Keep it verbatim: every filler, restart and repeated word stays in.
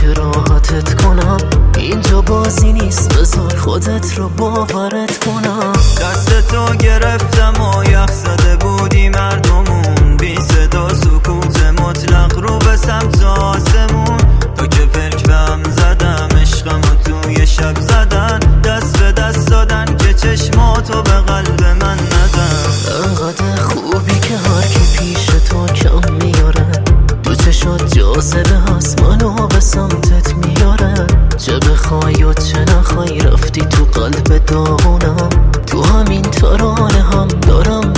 که راحتت کنم. اینجا بازی نیست، بذار خودت رو باورت کنم. دستتو گرفتم و یخ زده بودی مردمون، بی صدا سکوت مطلق رو به سمت آسمون. تا که پلک به هم زدم عشقم و توی شب زدن، دست به دست دادن که چشماتو به قلب من ندن. انقدر خوبی که هر کی پیش تو کم میاره، تو چشات جاذبه هست منو به سمتت میاره. چه بخوای و چه نخوای رفتی تو قلب داغونم، تو همین ترانه هم دارم